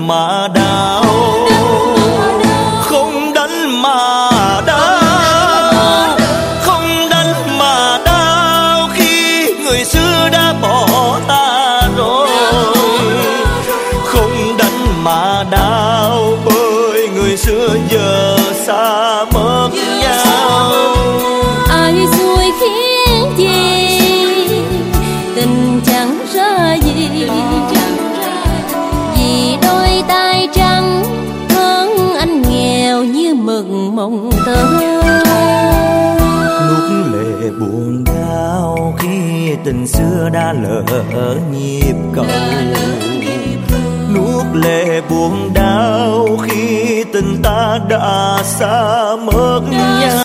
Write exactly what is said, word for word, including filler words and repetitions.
mà đau, không đánh mà đau, không đánh mà đau khi người xưa đã bỏ ta rồi. Không đánh mà đau bởi người xưa giờ xa mất nhau. Ai xui khiến gì tình chẳng ra gì, vì đôi tay trắng hơn anh nghèo như mực mộng tơ. Nuốt lệ buồn đau khi tình xưa đã lỡ nhịp cầu. Nuốt lệ buồn đau khi tình ta đã xa mất nhau.